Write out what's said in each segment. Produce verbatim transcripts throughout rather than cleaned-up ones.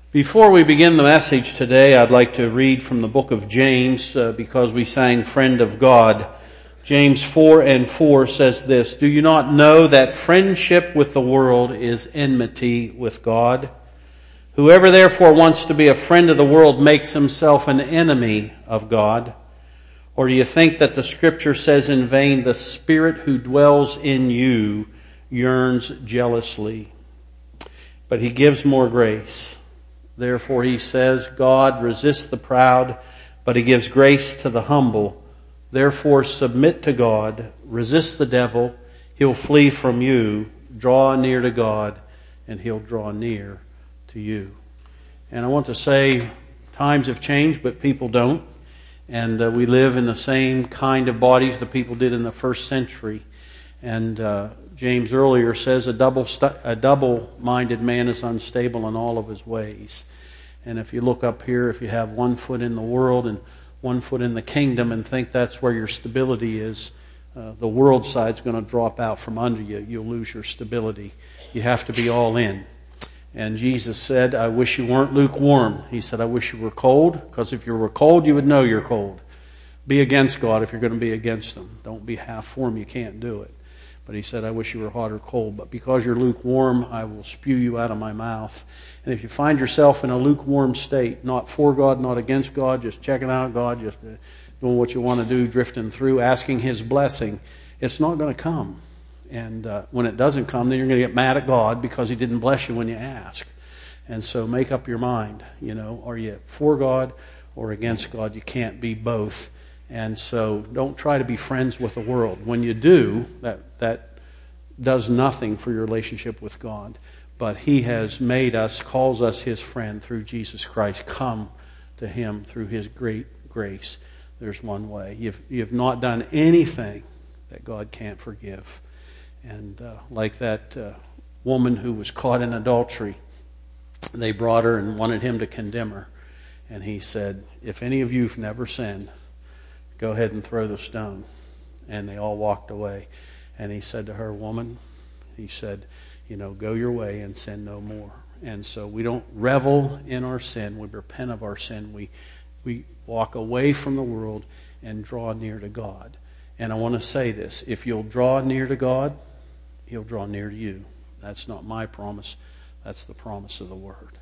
Before we begin the message today, I'd like to read from the book of James uh, because we sang Friend of God. James four and four says this, "Do you not know that friendship with the world is enmity with God? Whoever therefore wants to be a friend of the world makes himself an enemy of God. Or do you think that the Scripture says in vain, the Spirit who dwells in you yearns jealously? But He gives more grace. Therefore He says, God resists the proud, but He gives grace to the humble. Therefore submit to God, resist the devil, he'll flee from you. Draw near to God, and He'll draw near to you." And I want to say, times have changed, but people don't. And uh, we live in the same kind of bodies the people did in the first century. And uh, James earlier says, a double stu- a double-minded man is unstable in all of his ways. And if you look up here, if you have one foot in the world and one foot in the kingdom and think that's where your stability is, uh, the world side's going to drop out from under you. You'll lose your stability. You have to be all in. And Jesus said, I wish you weren't lukewarm. He said, I wish you were cold, because if you were cold, you would know you're cold. Be against God if you're going to be against Him. Don't be half for Him. You can't do it. But He said, I wish you were hot or cold. But because you're lukewarm, I will spew you out of my mouth. And if you find yourself in a lukewarm state, not for God, not against God, just checking out God, just doing what you want to do, drifting through, asking His blessing, it's not going to come. And uh, when it doesn't come, then you're going to get mad at God because He didn't bless you when you ask. And so make up your mind. You know, are you for God or against God? You can't be both. And so don't try to be friends with the world. When you do, that that does nothing for your relationship with God. But He has made us, calls us His friend through Jesus Christ. Come to Him through His great grace. There's one way. You've, you've not done anything that God can't forgive. And uh, like that uh, woman who was caught in adultery, they brought her and wanted Him to condemn her. And He said, if any of you have never sinned, go ahead and throw the stone. And they all walked away. And He said to her, woman, He said, you know, go your way and sin no more. And so we don't revel in our sin. We repent of our sin. We, we walk away from the world and draw near to God. And I want to say this. If you'll draw near to God, He'll draw near to you. That's not my promise. That's the promise of the Word.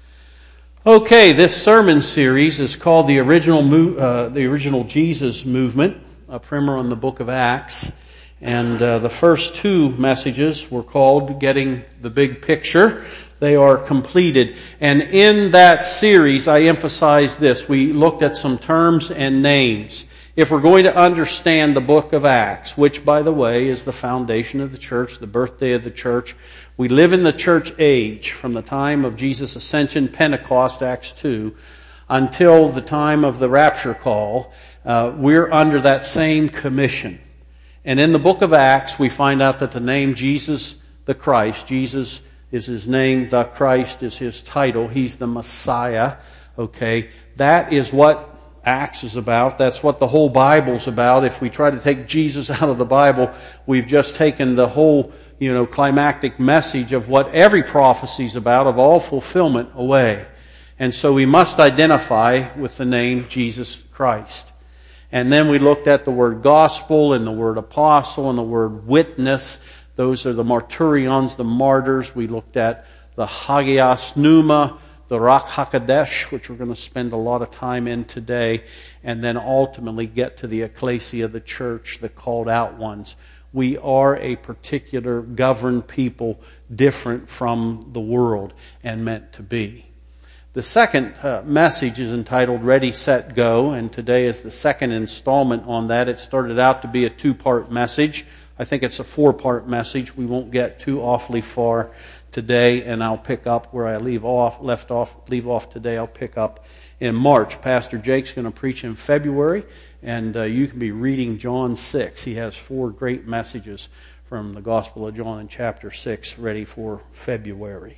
Okay, this sermon series is called the original, uh, the original Jesus Movement, a primer on the book of Acts. And uh, the first two messages were called Getting the Big Picture. They are completed. And in that series, I emphasized this. We looked at some terms and names. If we're going to understand the book of Acts, which, by the way, is the foundation of the church, the birthday of the church, we live in the church age from the time of Jesus' ascension, Pentecost, Acts two, until the time of the rapture call. Uh, we're under that same commission. And in the book of Acts, we find out that the name Jesus the Christ, Jesus is His name, the Christ is His title, He's the Messiah, okay? That is what Acts is about. That's what the whole Bible's about. If we try to take Jesus out of the Bible, we've just taken the whole, you know, climactic message of what every prophecy's about, of all fulfillment, away. And so we must identify with the name Jesus Christ. And then we looked at the word gospel and the word apostle and the word witness. Those are the martyrions, the martyrs. We looked at the Hagios Pneuma, the Ruach HaKodesh, which we're going to spend a lot of time in today, and then ultimately get to the ecclesia, the church, the called out ones. We are a particular governed people, different from the world and meant to be. The second uh, message is entitled Ready, Set, Go, and today is the second installment on that. It started out to be a two-part message. I think it's a four-part message. We won't get too awfully far today, and I'll pick up where I leave off, left off, leave off today. I'll pick up in March. Pastor Jake's going to preach in February, and uh, you can be reading John six. He has four great messages from the Gospel of John in chapter six ready for February.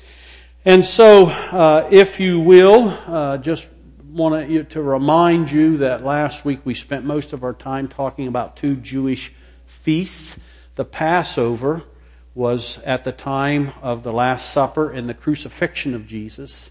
And so, uh, if you will, uh, just want to remind you that last week we spent most of our time talking about two Jewish feasts. The Passover was at the time of the Last Supper and the crucifixion of Jesus.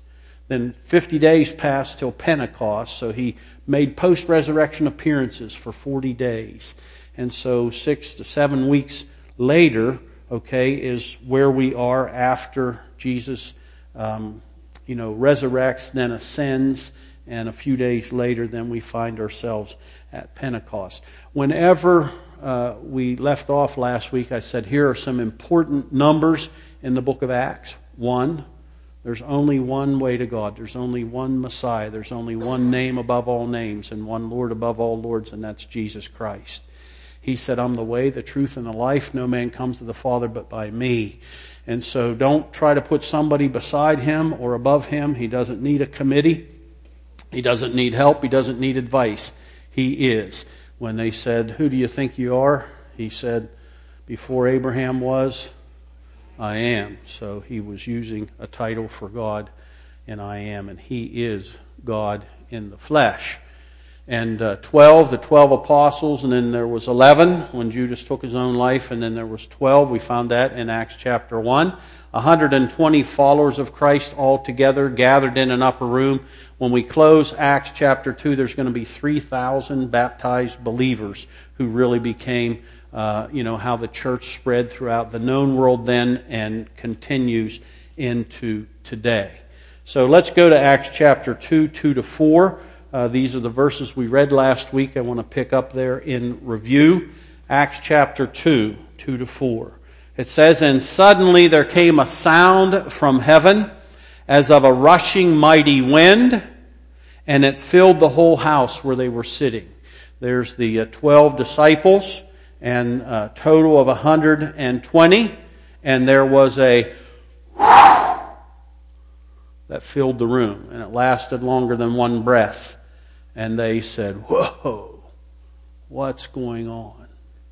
Then fifty days passed till Pentecost, so he made post-resurrection appearances for forty days. And so six to seven weeks later, okay, is where we are after Jesus, um, you know, resurrects, then ascends, and a few days later, then we find ourselves at Pentecost. Whenever uh, we left off last week, I said, here are some important numbers in the book of Acts. One, there's only one way to God. There's only one Messiah. There's only one name above all names and one Lord above all lords, and that's Jesus Christ. He said, I'm the way, the truth, and the life. No man comes to the Father but by me. And so don't try to put somebody beside him or above him. He doesn't need a committee. He doesn't need help. He doesn't need advice. He is. When they said, who do you think you are? He said, before Abraham was, I am. So he was using a title for God, and I am. And he is God in the flesh. And uh, twelve, the twelve apostles, and then there was eleven when Judas took his own life, and then there was twelve. We found that in Acts chapter one. one hundred twenty followers of Christ all together gathered in an upper room. When we close Acts chapter two, there's going to be three thousand baptized believers who really became, uh, you know, how the church spread throughout the known world then and continues into today. So let's go to Acts chapter two, two to four. Uh, these are the verses we read last week. I want to pick up there in review. Acts chapter two, two to four. It says, and suddenly there came a sound from heaven as of a rushing mighty wind, and it filled the whole house where they were sitting. There's the uh, twelve disciples, and a total of one hundred twenty, and there was a that filled the room, and it lasted longer than one breath. And they said, whoa, what's going on?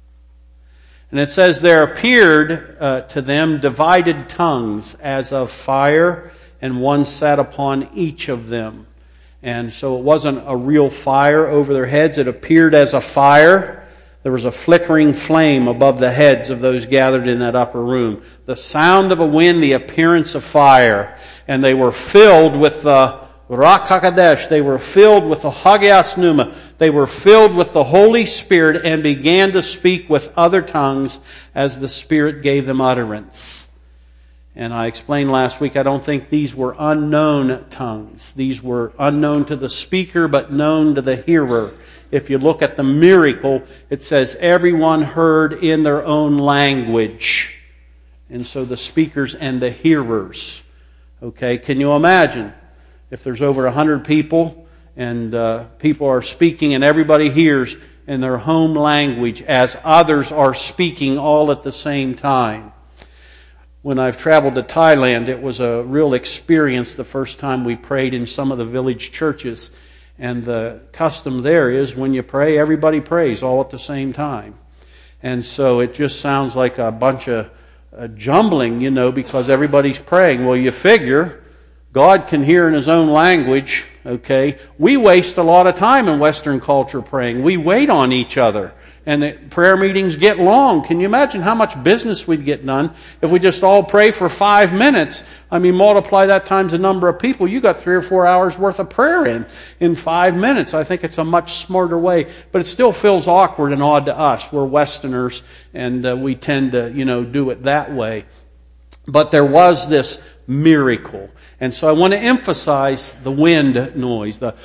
And it says, there appeared uh, to them divided tongues as of fire, and one sat upon each of them. And so it wasn't a real fire over their heads. It appeared as a fire. There was a flickering flame above the heads of those gathered in that upper room. The sound of a wind, the appearance of fire. And they were filled with the Ruach HaKodesh. They were filled with the Hagias Pneuma. They were filled with the Holy Spirit and began to speak with other tongues as the Spirit gave them utterance. And I explained last week, I don't think these were unknown tongues. These were unknown to the speaker, but known to the hearer. If you look at the miracle, it says everyone heard in their own language. And so the speakers and the hearers. Okay, can you imagine if there's over a hundred people and uh, people are speaking and everybody hears in their home language as others are speaking all at the same time? When I've traveled to Thailand, it was a real experience the first time we prayed in some of the village churches. And the custom there is when you pray, everybody prays all at the same time. And so it just sounds like a bunch of uh, jumbling, you know, because everybody's praying. Well, you figure God can hear in His own language, okay? We waste a lot of time in Western culture praying. We wait on each other. And the prayer meetings get long. Can you imagine how much business we'd get done if we just all pray for five minutes? I mean, multiply that times the number of people. You got three or four hours worth of prayer in, in five minutes. I think it's a much smarter way. But it still feels awkward and odd to us. We're Westerners, and uh, we tend to, you know, do it that way. But there was this miracle. And so I want to emphasize the wind noise, the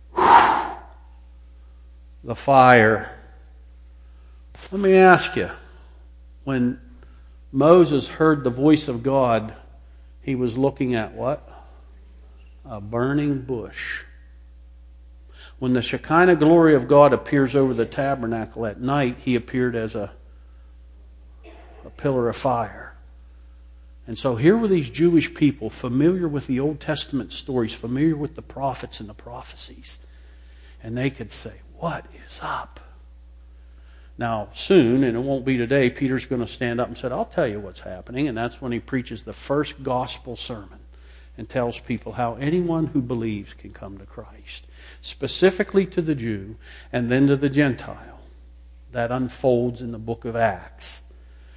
the fire. Let me ask you, when Moses heard the voice of God, he was looking at what? A burning bush. When the Shekinah glory of God appears over the tabernacle at night, He appeared as a, a pillar of fire. And so here were these Jewish people familiar with the Old Testament stories, familiar with the prophets and the prophecies. And they could say, what is up? Now, soon, and it won't be today, Peter's going to stand up and say, I'll tell you what's happening. And that's when he preaches the first gospel sermon and tells people how anyone who believes can come to Christ. Specifically to the Jew and then to the Gentile. That unfolds in the book of Acts.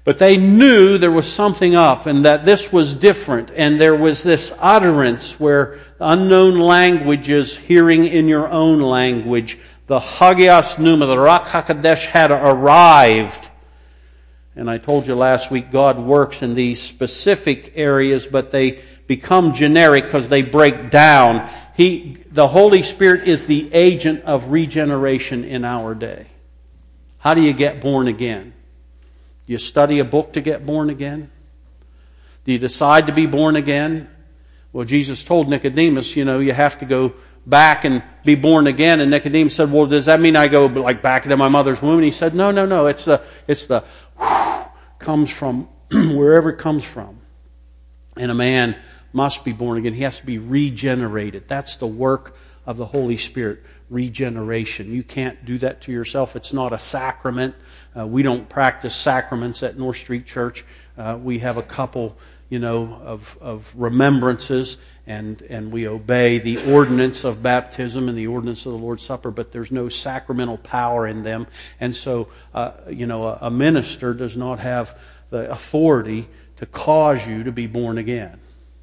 But they knew there was something up and that this was different. And there was this utterance where unknown languages, hearing in your own language, the Hagios Pneuma, the Ruach HaKodesh had arrived. And I told you last week, God works in these specific areas, but they become generic because they break down. He, the Holy Spirit is the agent of regeneration in our day. How do you get born again? Do you study a book to get born again? Do you decide to be born again? Well, Jesus told Nicodemus, you know, you have to go back and be born again. And Nicodemus said, well, does that mean I go like back into my mother's womb? And he said, no, no, no. It's the, it's the, comes from wherever it comes from. And a man must be born again. He has to be regenerated. That's the work of the Holy Spirit, regeneration. You can't do that to yourself. It's not a sacrament. Uh, we don't practice sacraments at North Street Church. Uh, we have a couple, you know, of, of remembrances, and, and we obey the ordinance of baptism and the ordinance of the Lord's Supper, but there's no sacramental power in them. And so, uh, you know, a, a minister does not have the authority to cause you to be born again.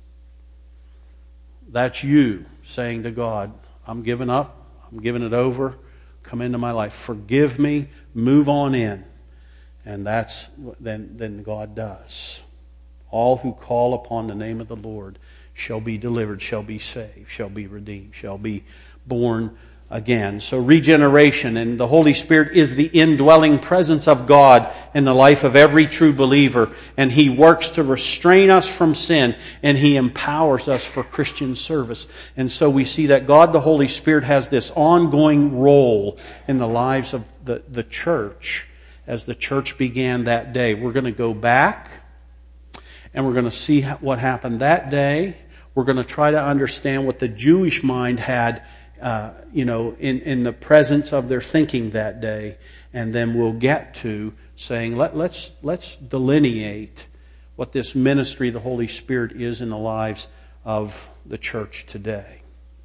That's you saying to God, I'm giving up, I'm giving it over, come into my life, forgive me, move on in. And that's then then God does. All who call upon the name of the Lord shall be delivered, shall be saved, shall be redeemed, shall be born again. So regeneration, and the Holy Spirit is the indwelling presence of God in the life of every true believer. And He works to restrain us from sin, and He empowers us for Christian service. And so we see that God the Holy Spirit has this ongoing role in the lives of the, the church as the church began that day. We're going to go back and we're going to see what happened that day. We're going to try to understand what the Jewish mind had Uh, you know, in, in the presence of their thinking that day, and then we'll get to saying, Let, let's let's delineate what this ministry of the Holy Spirit is in the lives of the church today.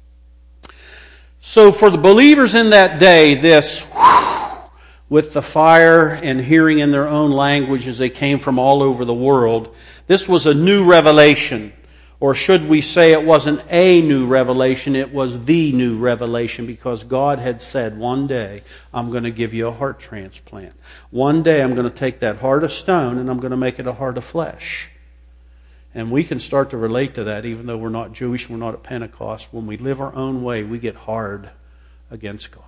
So for the believers in that day, this, with the fire and hearing in their own language as they came from all over the world, this was a new revelation. Or should we say it wasn't a new revelation, it was the new revelation, because God had said, one day I'm going to give you a heart transplant. One day I'm going to take that heart of stone and I'm going to make it a heart of flesh. And we can start to relate to that, even though we're not Jewish, we're not at Pentecost. When we live our own way, we get hard against God.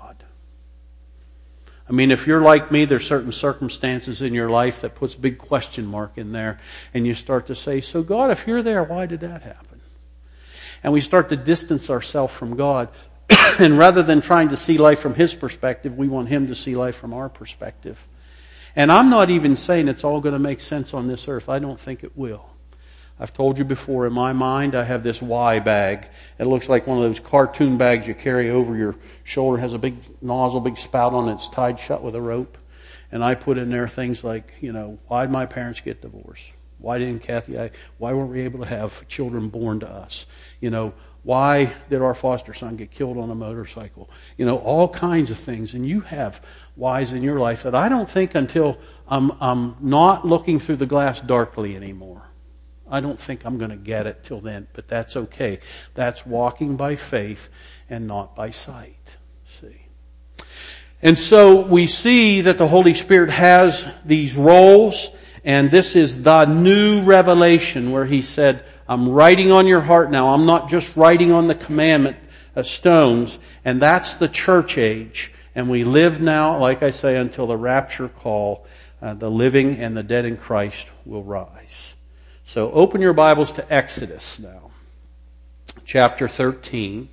I mean, if you're like me, there's certain circumstances in your life that puts a big question mark in there. And you start to say, so God, if you're there, why did that happen? And we start to distance ourselves from God. And rather than trying to see life from His perspective, we want Him to see life from our perspective. And I'm not even saying it's all going to make sense on this earth. I don't think it will. I've told you before, in my mind, I have this Y bag. It looks like one of those cartoon bags you carry over your shoulder. It has a big nozzle, big spout on it. It's tied shut with a rope. And I put in there things like, you know, why did my parents get divorced? Why didn't Kathy, I, why weren't we able to have children born to us? You know, why did our foster son get killed on a motorcycle? You know, all kinds of things. And you have whys in your life that I don't think until I'm, I'm not looking through the glass darkly anymore. I don't think I'm going to get it till then, but that's okay. That's walking by faith and not by sight. See? And so we see that the Holy Spirit has these roles, and this is the new revelation where He said, I'm writing on your heart now. I'm not just writing on the commandment uh, stones, and that's the church age. And we live now, like I say, until the rapture call. Uh, the living and the dead in Christ will rise. So open your Bibles to Exodus now, chapter thirteen.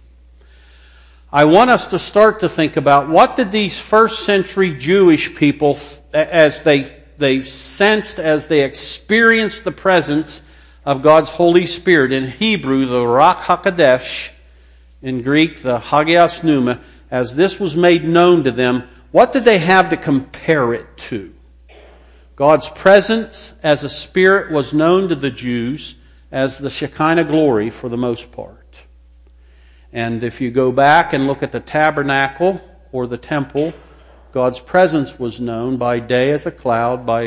I want us to start to think about what did these first century Jewish people, as they, they sensed, as they experienced the presence of God's Holy Spirit, in Hebrew, the Ruach HaKodesh, in Greek, the Hagios Pneuma, as this was made known to them, what did they have to compare it to? God's presence as a spirit was known to the Jews as the Shekinah glory for the most part. And if you go back and look at the tabernacle or the temple, God's presence was known by day as a cloud, by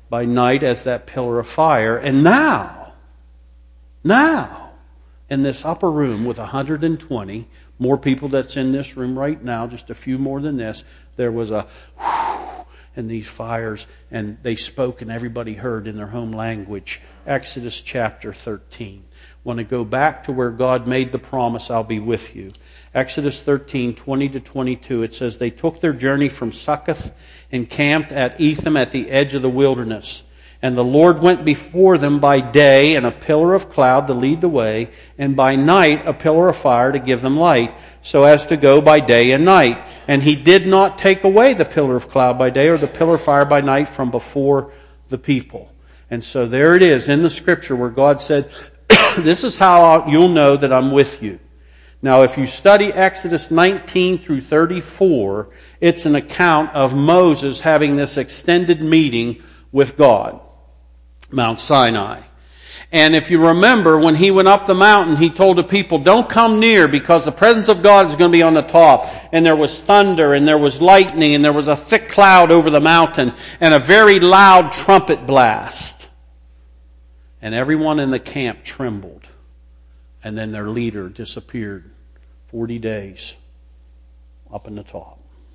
by night as that pillar of fire. And now, now, in this upper room with one hundred twenty, more people that's in this room right now, just a few more than this, there was a whew, and these fires, and they spoke and everybody heard in their home language. Exodus chapter thirteen. Want to go back to where God made the promise, I'll be with you. Exodus thirteen, twenty to twenty-two, it says, they took their journey from Succoth and camped at Etham at the edge of the wilderness. And the Lord went before them by day in a pillar of cloud to lead the way, and by night a pillar of fire to give them light, so as to go by day and night. And he did not take away the pillar of cloud by day or the pillar of fire by night from before the people. And so there it is in the Scripture where God said, this is how you'll know that I'm with you. Now, if you study Exodus nineteen through thirty-four, it's an account of Moses having this extended meeting with God, Mount Sinai. And if you remember, when he went up the mountain, he told the people, don't come near because the presence of God is going to be on the top. And there was thunder, and there was lightning, and there was a thick cloud over the mountain, and a very loud trumpet blast. And everyone in the camp trembled. And then their leader disappeared. Forty days up in the top.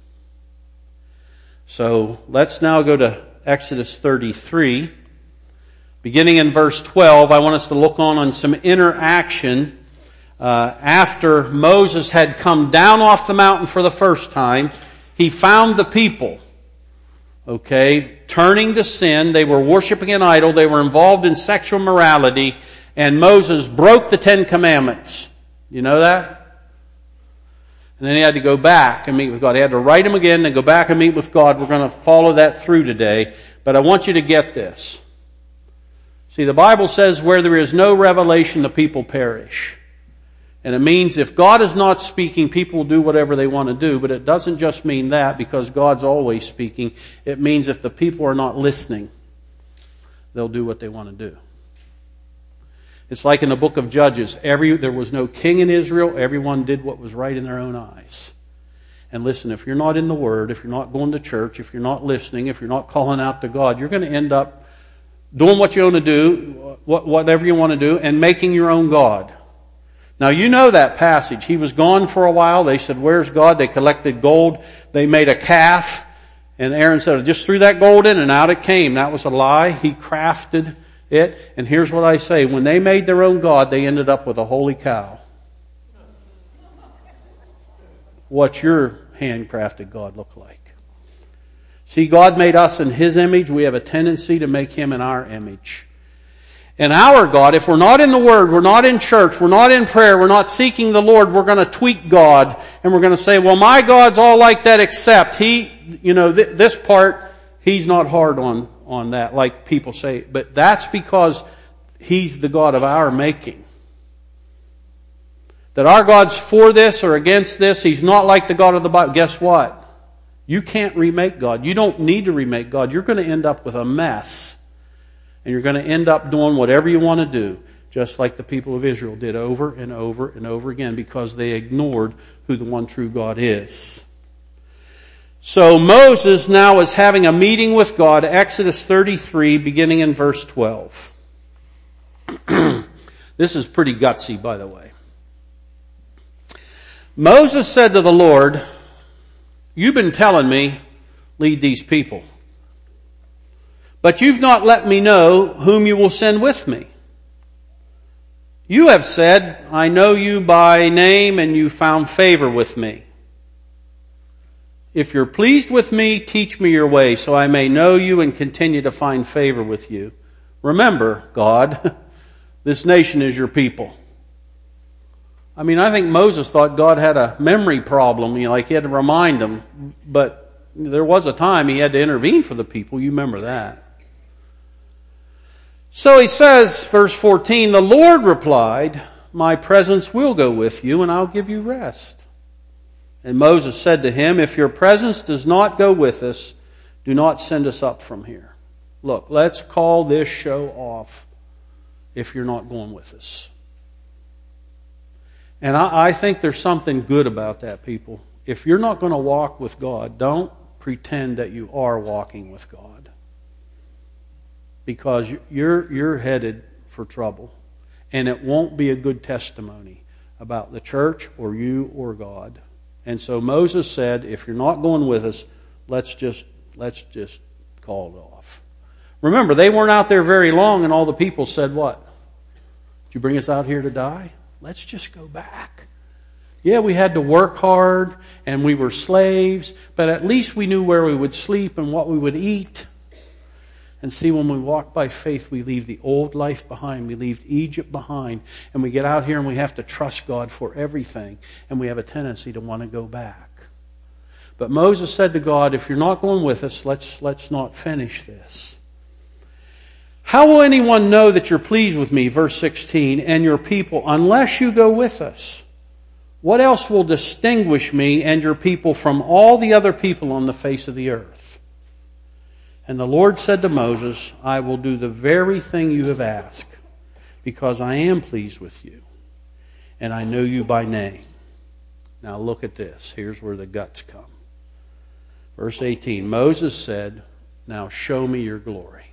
So let's now go to Exodus thirty-three. Beginning in verse twelve, I want us to look on on some interaction uh, after Moses had come down off the mountain for the first time. He found the people, okay, turning to sin. They were worshiping an idol. They were involved in sexual morality. And Moses broke the Ten Commandments. You know that? And then he had to go back and meet with God. He had to write them again and go back and meet with God. We're going to follow that through today. But I want you to get this. See, the Bible says where there is no revelation, the people perish. And it means if God is not speaking, people will do whatever they want to do. But it doesn't just mean that because God's always speaking. It means if the people are not listening, they'll do what they want to do. It's like in the book of Judges. Every, there was no king in Israel. Everyone did what was right in their own eyes. And listen, if you're not in the Word, if you're not going to church, if you're not listening, if you're not calling out to God, you're going to end up doing what you want to do, whatever you want to do, and making your own God. Now, you know that passage. He was gone for a while. They said, where's God? They collected gold. They made a calf. And Aaron said, just threw that gold in and out it came. That was a lie. He crafted it. And here's what I say. When they made their own God, they ended up with a holy cow. What's your handcrafted God look like? See, God made us in His image. We have a tendency to make Him in our image. And our God, if we're not in the Word, we're not in church, we're not in prayer, we're not seeking the Lord, we're going to tweak God. And we're going to say, well, my God's all like that except He, you know, th- this part, He's not hard on, on that, like people say. But that's because He's the God of our making. That our God's for this or against this. He's not like the God of the Bible. Guess what? You can't remake God. You don't need to remake God. You're going to end up with a mess. And you're going to end up doing whatever you want to do. Just like the people of Israel did over and over and over again. Because they ignored who the one true God is. So Moses now is having a meeting with God. Exodus thirty-three, beginning in verse twelve. This is pretty gutsy, by the way. Moses said to the Lord, you've been telling me, lead these people. But you've not let me know whom you will send with me. You have said, I know you by name and you found favor with me. If you're pleased with me, teach me your way so I may know you and continue to find favor with you. Remember, God, this nation is your people. I mean, I think Moses thought God had a memory problem, you know, like he had to remind them. But there was a time he had to intervene for the people. You remember that. So he says, verse fourteen, the Lord replied, my presence will go with you and I'll give you rest. And Moses said to him, if your presence does not go with us, do not send us up from here. Look, let's call this show off if you're not going with us. And I, I think there's something good about that, people. If you're not going to walk with God, don't pretend that you are walking with God. because you're, you're headed for trouble. And it won't be a good testimony about the church or you or God. And so Moses said, if you're not going with us, let's just, let's just call it off. Remember, they weren't out there very long, and all the people said what? Did you bring us out here to die? Let's just go back. Yeah, we had to work hard, and we were slaves, but at least we knew where we would sleep and what we would eat. And see, when we walk by faith, we leave the old life behind. We leave Egypt behind, and we get out here and we have to trust God for everything, and we have a tendency to want to go back. But Moses said to God, if you're not going with us, let's, let's not finish this. How will anyone know that you're pleased with me, verse sixteen, and your people, unless you go with us? What else will distinguish me and your people from all the other people on the face of the earth? And the Lord said to Moses, I will do the very thing you have asked, because I am pleased with you, and I know you by name. Now look at this. Here's where the guts come. Verse eighteen, Moses said, now show me your glory.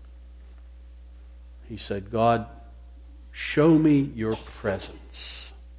He said, God, show me your presence.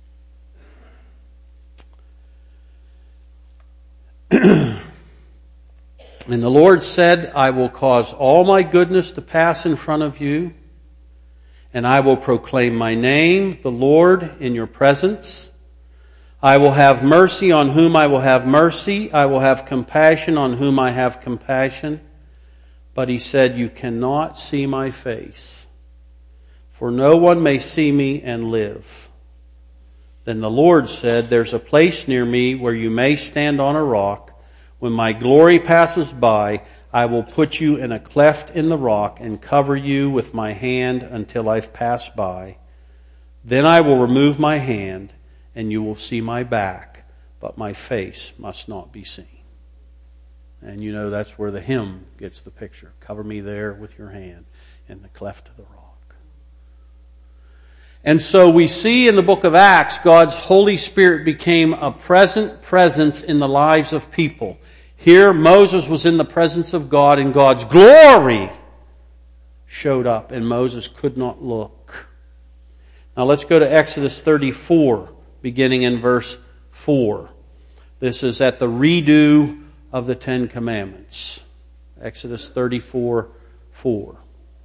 And the Lord said, I will cause all my goodness to pass in front of you, and I will proclaim my name, the Lord, in your presence. I will have mercy on whom I will have mercy. I will have compassion on whom I have compassion. But he said, you cannot see my face, for no one may see me and live. Then the Lord said, there's a place near me where you may stand on a rock. When my glory passes by, I will put you in a cleft in the rock and cover you with my hand until I've passed by. Then I will remove my hand, and you will see my back, but my face must not be seen. And you know that's where the hymn gets the picture. Cover me there with your hand in the cleft of the rock. And so we see in the book of Acts, God's Holy Spirit became a present presence in the lives of people. Here, Moses was in the presence of God, and God's glory showed up, and Moses could not look. Now let's go to Exodus thirty-four, beginning in verse four. This is at the redo of the Ten Commandments. Exodus thirty-four, four.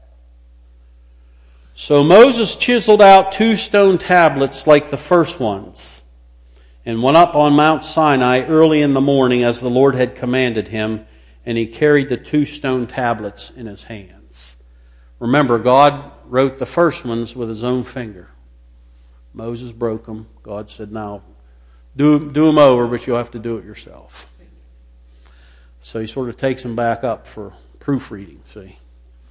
So Moses chiseled out two stone tablets like the first ones, and went up on Mount Sinai early in the morning as the Lord had commanded him, and he carried the two stone tablets in his hands. Remember, God wrote the first ones with his own finger. Moses broke them. God said, now, do, do them over, but you'll have to do it yourself. So he sort of takes them back up for proofreading, see.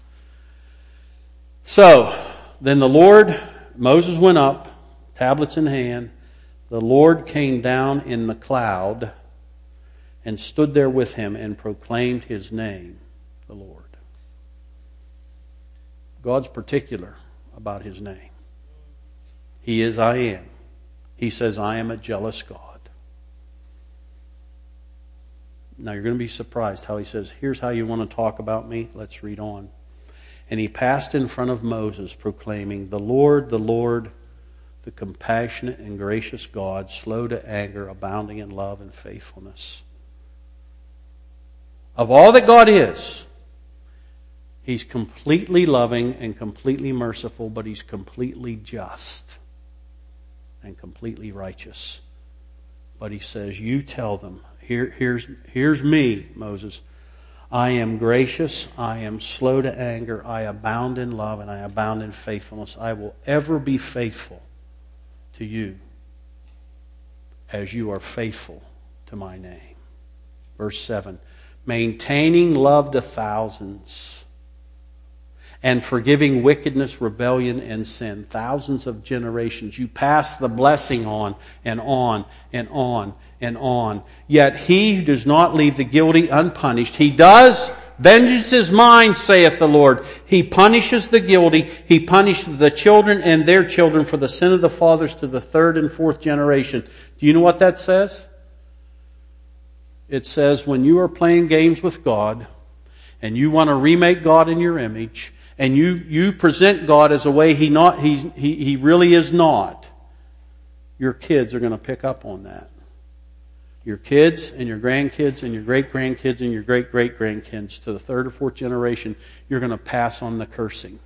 So, then the Lord, Moses went up, tablets in hand. The Lord came down in the cloud and stood there with him and proclaimed his name, the Lord. God's particular about his name. He is I am. He says, I am a jealous God. Now you're going to be surprised how he says, here's how you want to talk about me. Let's read on. And he passed in front of Moses, proclaiming, the Lord, the Lord, the compassionate and gracious God, slow to anger, abounding in love and faithfulness. Of all that God is, he's completely loving and completely merciful, but he's completely just and completely righteous. But he says, you tell them, Here, here's, here's me, Moses. I am gracious, I am slow to anger, I abound in love, and I abound in faithfulness. I will ever be faithful to you as you are faithful to my name. Verse seven, maintaining love to thousands and forgiving wickedness, rebellion, and sin. Thousands of generations. You pass the blessing on and on and on and on. Yet he who does not leave the guilty unpunished, he does. Vengeance is mine, saith the Lord. He punishes the guilty. He punishes the children and their children for the sin of the fathers to the third and fourth generation. Do you know what that says? It says when you are playing games with God and you want to remake God in your image and you, you present God as a way he not he's, he he really is not, your kids are going to pick up on that. Your kids and your grandkids and your great-grandkids and your great-great-grandkids to the third or fourth generation, you're going to pass on the cursing.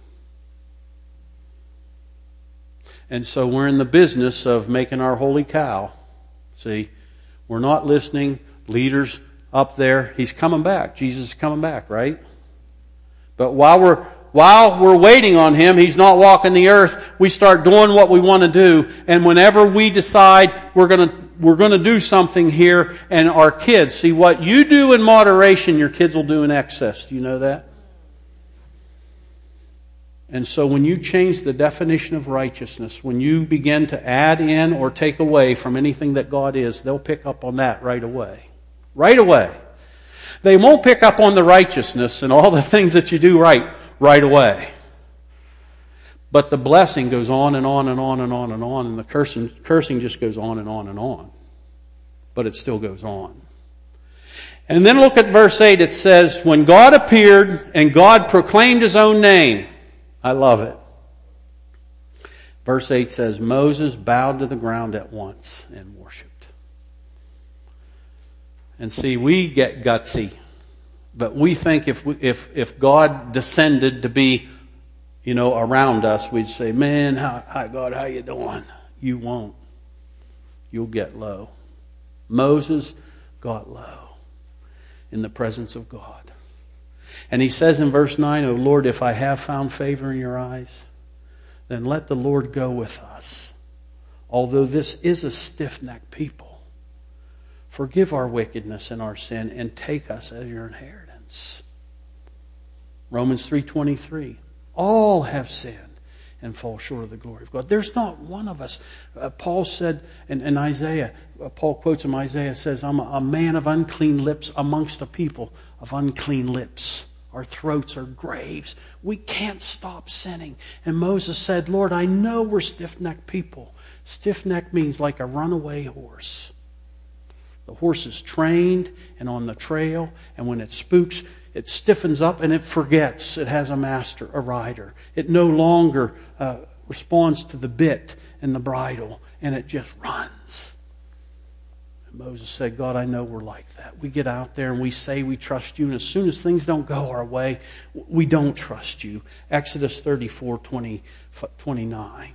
And so we're in the business of making our holy cow. See, we're not listening. Leaders up there, He's coming back. Jesus is coming back, right? But while we're while we're waiting on Him, He's not walking the earth. We start doing what we want to do, and whenever we decide we're going to we're going to do something here, and our kids see what you do in moderation, your kids will do in excess. Do you know that? And so when you change the definition of righteousness, when you begin to add in or take away from anything that God is, they'll pick up on that right away. Right away. They won't pick up on the righteousness and all the things that you do right, right away. But the blessing goes on and on and on and on and on, and the cursing, cursing just goes on and on and on. But it still goes on. And then look at verse eight. It says, when God appeared and God proclaimed His own name. I love it. Verse eight says, Moses bowed to the ground at once and worshipped. And see, we get gutsy. But we think if we, if if God descended to be, you know, around us, we'd say, man, hi, hi God, how you doing? You won't. You'll get low. Moses got low in the presence of God. And he says in verse nine, O Lord, if I have found favor in your eyes, then let the Lord go with us. Although this is a stiff-necked people, forgive our wickedness and our sin and take us as your inheritance. Romans three twenty-three. All have sinned and fall short of the glory of God. There's not one of us. Uh, Paul said in, in Isaiah, uh, Paul quotes him, Isaiah says, I'm a, a man of unclean lips amongst a people of unclean lips. Our throats are graves. We can't stop sinning. And Moses said, Lord, I know we're stiff-necked people. Stiff-necked means like a runaway horse. The horse is trained and on the trail, and when it spooks, it stiffens up and it forgets it has a master, a rider. It no longer uh, responds to the bit and the bridle, and it just runs. And Moses said, God, I know we're like that. We get out there and we say we trust you, and as soon as things don't go our way, we don't trust you. Exodus thirty-four, twenty, twenty-nine.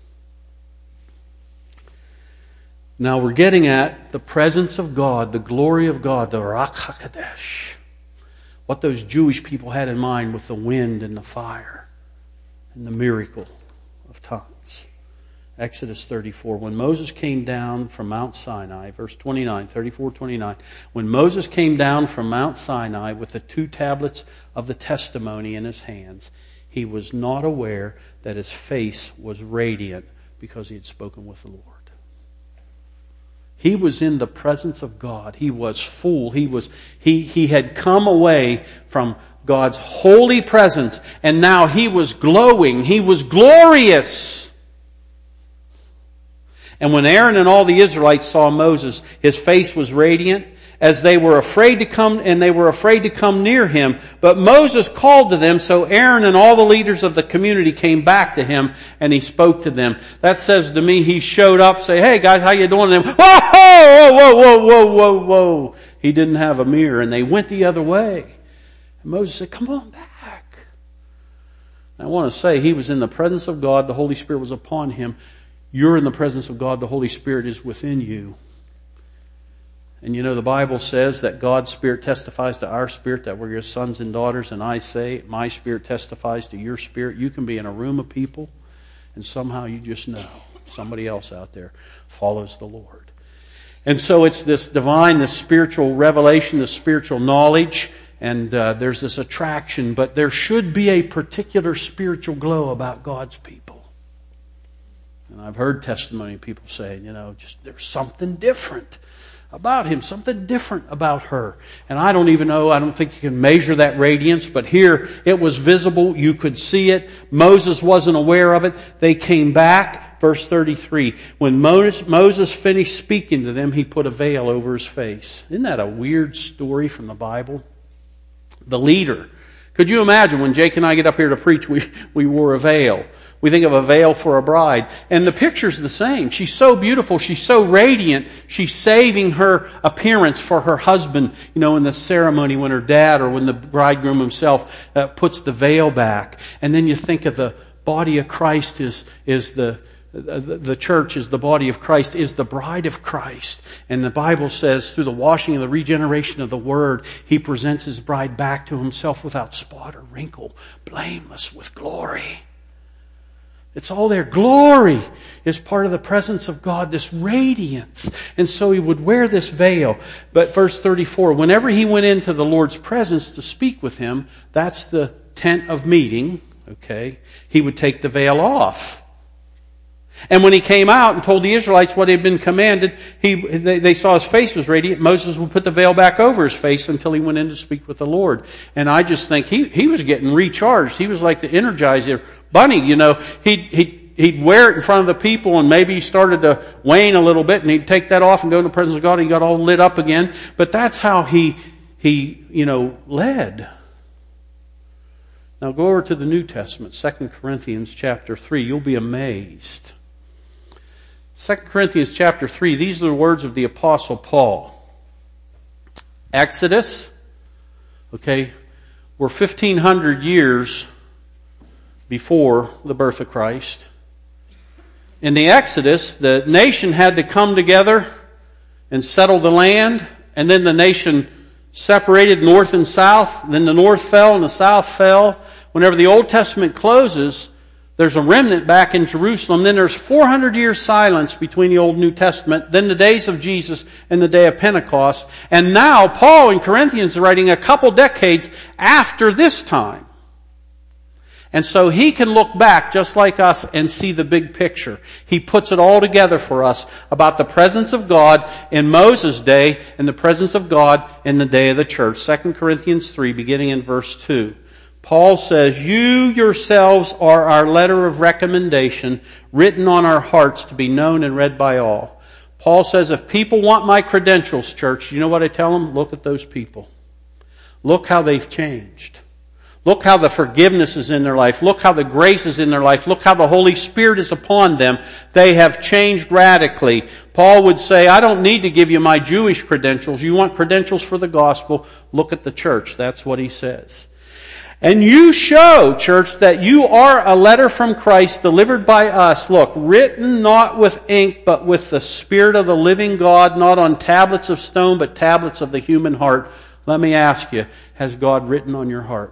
Now we're getting at the presence of God, the glory of God, the Ruach HaKodesh. What those Jewish people had in mind with the wind and the fire and the miracle of tongues. Exodus thirty-four. When Moses came down from Mount Sinai, verse twenty-nine, thirty-four, twenty-nine. When Moses came down from Mount Sinai with the two tablets of the testimony in his hands, he was not aware that his face was radiant because he had spoken with the Lord. He was in the presence of God. He was full. He was he he had come away from God's holy presence, and now he was glowing. He was glorious. And when Aaron and all the Israelites saw Moses, his face was radiant, as they were afraid to come, and they were afraid to come near him. But Moses called to them, so Aaron and all the leaders of the community came back to him, and he spoke to them. That says to me, he showed up, say, hey guys, how you doing? And them, whoa, whoa, whoa, whoa, whoa, whoa, whoa. He didn't have a mirror, and they went the other way. And Moses said, come on back. I want to say, he was in the presence of God, the Holy Spirit was upon him. You're in the presence of God, the Holy Spirit is within you. And you know, the Bible says that God's Spirit testifies to our spirit that we're your sons and daughters. And I say, my spirit testifies to your spirit. You can be in a room of people, and somehow you just know somebody else out there follows the Lord. And so it's this divine, this spiritual revelation, this spiritual knowledge. And uh, there's this attraction. But there should be a particular spiritual glow about God's people. And I've heard testimony of people saying, you know, just there's something different about him, something different about her. And I don't even know, I don't think you can measure that radiance, but here it was visible, you could see it. Moses wasn't aware of it. They came back, verse thirty-three. When Moses, Moses finished speaking to them, he put a veil over his face. Isn't that a weird story from the Bible? The leader Could you imagine when Jake and I get up here to preach, we, we wore a veil. We think of a veil for a bride. And the picture's the same. She's so beautiful. She's so radiant. She's saving her appearance for her husband, you know, in the ceremony when her dad or when the bridegroom himself uh, puts the veil back. And then you think of the body of Christ is, is the, the, the church is the body of Christ, is the bride of Christ. And the Bible says through the washing and the regeneration of the Word, He presents His bride back to Himself without spot or wrinkle, blameless with glory. It's all there. Glory is part of the presence of God, this radiance. And so He would wear this veil. But verse thirty-four, whenever He went into the Lord's presence to speak with Him, that's the tent of meeting, okay, He would take the veil off. And when He came out and told the Israelites what had been commanded, he, they, they saw His face was radiant. Moses would put the veil back over His face until He went in to speak with the Lord. And I just think he, he was getting recharged. He was like the Energizer Bunny, you know. He'd, he'd, he'd wear it in front of the people and maybe he started to wane a little bit and he'd take that off and go in the presence of God and he got all lit up again. But that's how he, he, you know, led. Now go over to the New Testament, Second Corinthians chapter three. You'll be amazed. Second Corinthians chapter three, these are the words of the Apostle Paul. Exodus, okay, we're fifteen hundred years before the birth of Christ. In the Exodus, the nation had to come together and settle the land, and then the nation separated north and south, then the north fell and the south fell. Whenever the Old Testament closes, there's a remnant back in Jerusalem. Then there's four hundred years silence between the Old and New Testament. Then the days of Jesus and the day of Pentecost. And now Paul in Corinthians is writing a couple decades after this time. And so he can look back just like us and see the big picture. He puts it all together for us about the presence of God in Moses' day and the presence of God in the day of the church. Second Corinthians three, beginning in verse two. Paul says, "You yourselves are our letter of recommendation, written on our hearts to be known and read by all." Paul says, if people want my credentials, church, you know what I tell them? Look at those people. Look how they've changed. Look how the forgiveness is in their life. Look how the grace is in their life. Look how the Holy Spirit is upon them. They have changed radically. Paul would say, I don't need to give you my Jewish credentials. You want credentials for the gospel? Look at the church. That's what he says. And you show, church, that you are a letter from Christ delivered by us. Look, written not with ink, but with the Spirit of the living God, not on tablets of stone, but tablets of the human heart. Let me ask you, has God written on your heart?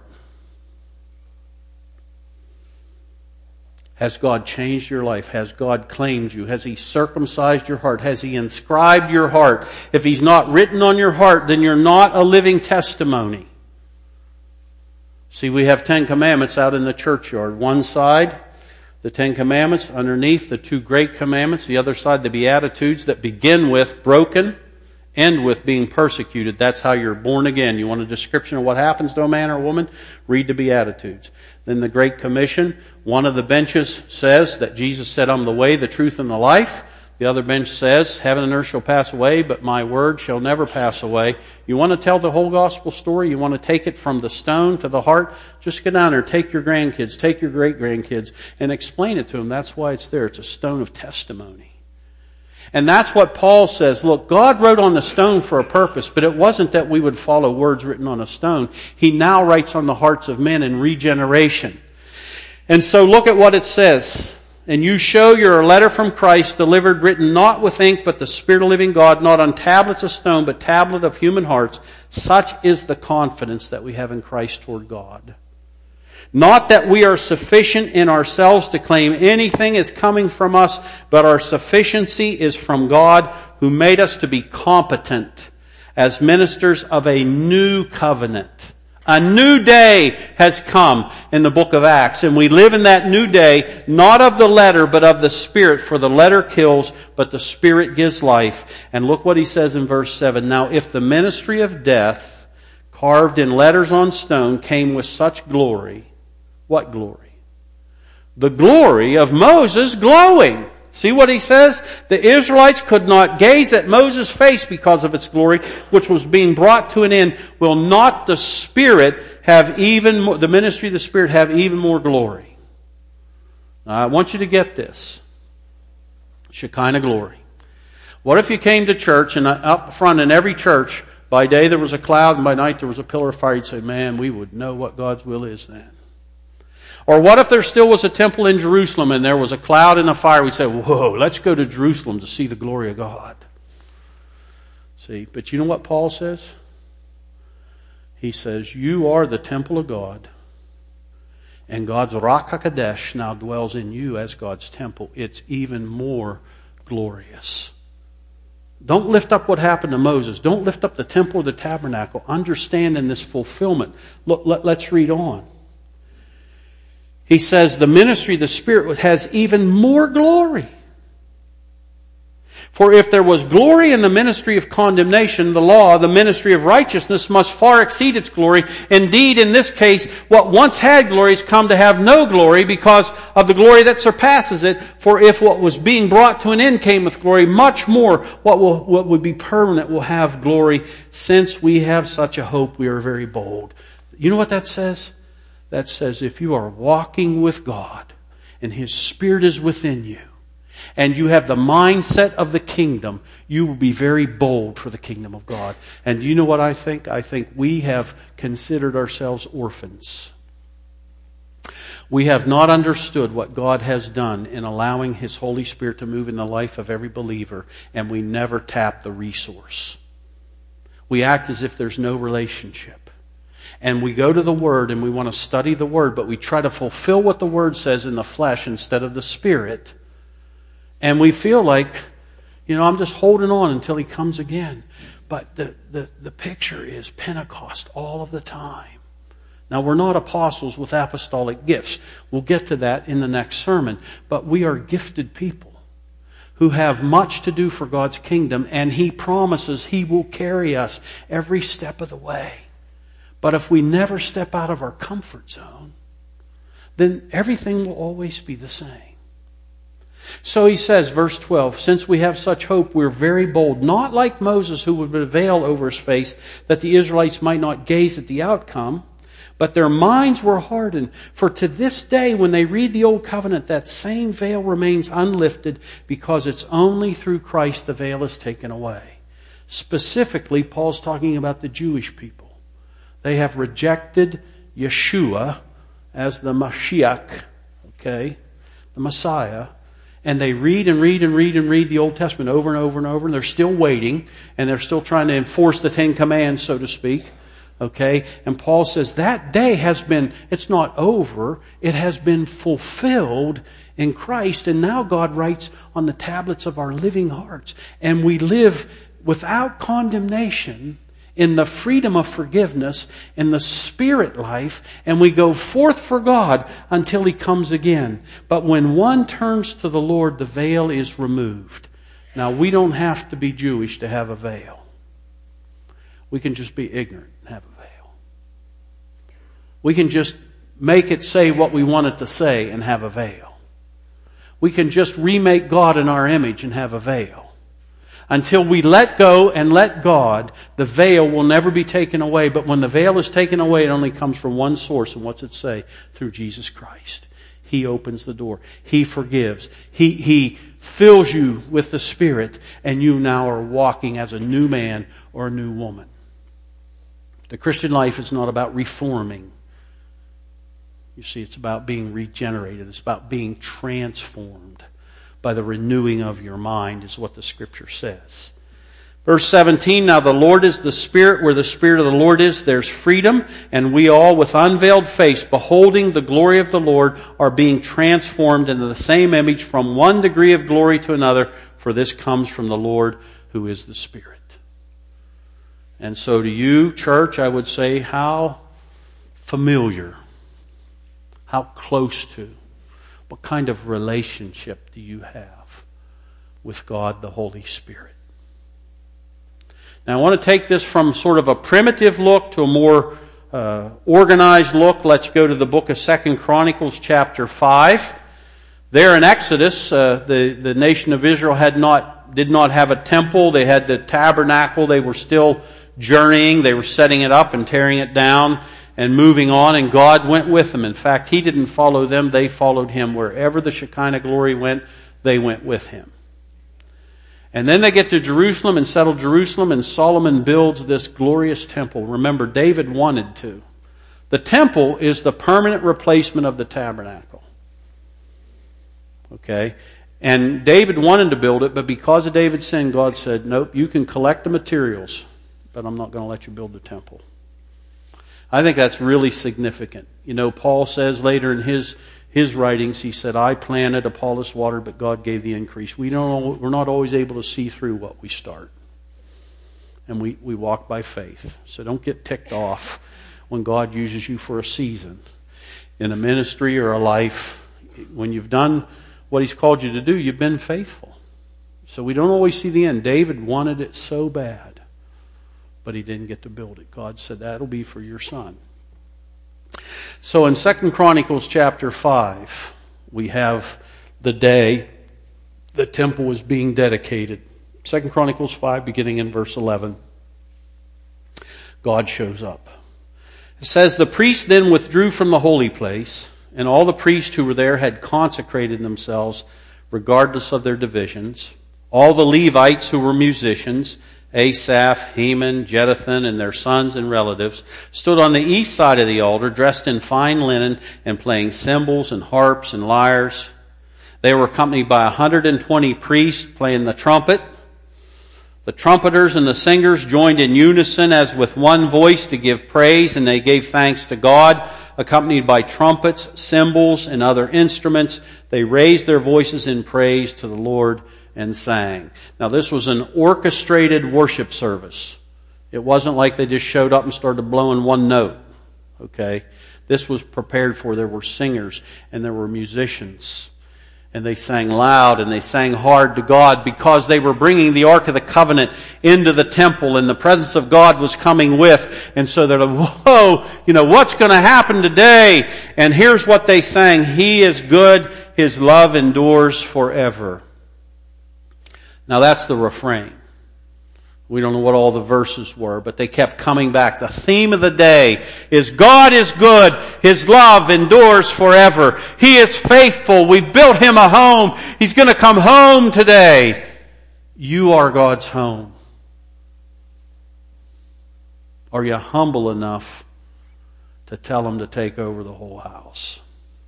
Has God changed your life? Has God claimed you? Has He circumcised your heart? Has He inscribed your heart? If He's not written on your heart, then you're not a living testimony. See, we have Ten Commandments out in the churchyard. One side, the Ten Commandments. Underneath, the two great commandments. The other side, the Beatitudes that begin with broken, end with being persecuted. That's how you're born again. You want a description of what happens to a man or a woman? Read the Beatitudes. Then the Great Commission. One of the benches says that Jesus said, I'm the way, the truth, and the life. The other bench says, heaven and earth shall pass away, but my word shall never pass away. You want to tell the whole gospel story? You want to take it from the stone to the heart? Just go down there, take your grandkids, take your great-grandkids, and explain it to them. That's why it's there. It's a stone of testimony. And that's what Paul says. Look, God wrote on the stone for a purpose, but it wasn't that we would follow words written on a stone. He now writes on the hearts of men in regeneration. And so look at what it says. And you show you're a letter from Christ, delivered, written not with ink, but the Spirit of living God, not on tablets of stone, but tablet of human hearts. Such is the confidence that we have in Christ toward God. Not that we are sufficient in ourselves to claim anything is coming from us, but our sufficiency is from God, who made us to be competent as ministers of a new covenant. A new day has come in the book of Acts, and we live in that new day, not of the letter, but of the Spirit. For the letter kills, but the Spirit gives life. And look what he says in verse seven. Now, if the ministry of death, carved in letters on stone, came with such glory, what glory? The glory of Moses glowing. See what he says? The Israelites could not gaze at Moses' face because of its glory, which was being brought to an end. Will not the Spirit have even more, the ministry of the Spirit have even more glory? Now, I want you to get this. Shekinah glory. What if you came to church and up front in every church, by day there was a cloud and by night there was a pillar of fire? You'd say, man, we would know what God's will is then. Or what if there still was a temple in Jerusalem and there was a cloud and a fire? We'd say, whoa, let's go to Jerusalem to see the glory of God. See, but you know what Paul says? He says, you are the temple of God, and God's Ruach HaKodesh now dwells in you as God's temple. It's even more glorious. Don't lift up what happened to Moses. Don't lift up the temple or the tabernacle. Understand in this fulfillment. Look, let, let's read on. He says the ministry of the Spirit has even more glory. For if there was glory in the ministry of condemnation, the law, the ministry of righteousness, must far exceed its glory. Indeed, in this case, what once had glory has come to have no glory because of the glory that surpasses it. For if what was being brought to an end came with glory, much more what will what would be permanent will have glory. Since we have such a hope, we are very bold. You know what that says? That says if you are walking with God and His Spirit is within you, and you have the mindset of the kingdom, you will be very bold for the kingdom of God. And you know what I think? I think we have considered ourselves orphans. We have not understood what God has done in allowing His Holy Spirit to move in the life of every believer, and we never tap the resource. We act as if there's no relationship. And we go to the Word and we want to study the Word, but we try to fulfill what the Word says in the flesh instead of the Spirit. And we feel like, you know, I'm just holding on until He comes again. But the, the, the picture is Pentecost all of the time. Now, we're not apostles with apostolic gifts. We'll get to that in the next sermon. But we are gifted people who have much to do for God's kingdom, and He promises He will carry us every step of the way. But if we never step out of our comfort zone, then everything will always be the same. So he says, verse twelve, since we have such hope, we're very bold, not like Moses, who would put a veil over his face, that the Israelites might not gaze at the outcome, but their minds were hardened. For to this day, when they read the Old Covenant, that same veil remains unlifted, because it's only through Christ the veil is taken away. Specifically, Paul's talking about the Jewish people. They have rejected Yeshua as the Mashiach, okay, the Messiah. And they read and read and read and read the Old Testament over and over and over, and they're still waiting, and they're still trying to enforce the Ten Commandments, so to speak. Okay? And Paul says that day has been, it's not over, it has been fulfilled in Christ, and now God writes on the tablets of our living hearts. And we live without condemnation, in the freedom of forgiveness, in the spirit life, and we go forth for God until He comes again. But when one turns to the Lord, the veil is removed. Now, we don't have to be Jewish to have a veil. We can just be ignorant and have a veil. We can just make it say what we want it to say and have a veil. We can just remake God in our image and have a veil. Until we let go and let God, the veil will never be taken away. But when the veil is taken away, it only comes from one source. And what's it say? Through Jesus Christ. He opens the door. He forgives. He, he fills you with the Spirit. And you now are walking as a new man or a new woman. The Christian life is not about reforming. You see, it's about being regenerated. It's about being transformed by the renewing of your mind, is what the Scripture says. Verse seventeen, now the Lord is the Spirit. Where the Spirit of the Lord is, there's freedom. And we all, with unveiled face, beholding the glory of the Lord, are being transformed into the same image from one degree of glory to another. For this comes from the Lord, who is the Spirit. And so to you, church, I would say, how familiar, how close to, what kind of relationship do you have with God the Holy Spirit? Now I want to take this from sort of a primitive look to a more uh, organized look. Let's go to the book of Second Chronicles chapter five. There in Exodus, uh, the, the nation of Israel had not, did not have a temple. They had the tabernacle. They were still journeying. They were setting it up and tearing it down and moving on, and God went with them. In fact, He didn't follow them. They followed Him. Wherever the Shekinah glory went, they went with Him. And then they get to Jerusalem and settle Jerusalem, and Solomon builds this glorious temple. Remember, David wanted to. The temple is the permanent replacement of the tabernacle. Okay? And David wanted to build it, but because of David's sin, God said, nope, you can collect the materials, but I'm not going to let you build the temple. I think that's really significant. You know, Paul says later in his his writings, he said, I planted, Apollos watered, but God gave the increase. We don't, we're not always able to see through what we start. And we, we walk by faith. So don't get ticked off when God uses you for a season in a ministry or a life. When you've done what He's called you to do, you've been faithful. So we don't always see the end. David wanted it so bad, but he didn't get to build it. God said, that'll be for your son. So in Second Chronicles chapter five, we have the day the temple was being dedicated. Second Chronicles five, beginning in verse eleven. God shows up. It says, the priests then withdrew from the holy place, and all the priests who were there had consecrated themselves, regardless of their divisions. All the Levites who were musicians, Asaph, Heman, Jeduthun, and their sons and relatives, stood on the east side of the altar, dressed in fine linen and playing cymbals and harps and lyres. They were accompanied by one hundred twenty priests playing the trumpet. The trumpeters and the singers joined in unison as with one voice to give praise, and they gave thanks to God, accompanied by trumpets, cymbals, and other instruments. They raised their voices in praise to the Lord and sang. Now this was an orchestrated worship service. It wasn't like they just showed up and started blowing one note. Okay? This was prepared for. There were singers and there were musicians. And they sang loud and they sang hard to God because they were bringing the Ark of the Covenant into the temple and the presence of God was coming with. And so they're like, whoa, you know, what's going to happen today? And here's what they sang. He is good. His love endures forever. Now that's the refrain. We don't know what all the verses were, but they kept coming back. The theme of the day is God is good. His love endures forever. He is faithful. We've built Him a home. He's going to come home today. You are God's home. Are you humble enough to tell Him to take over the whole house?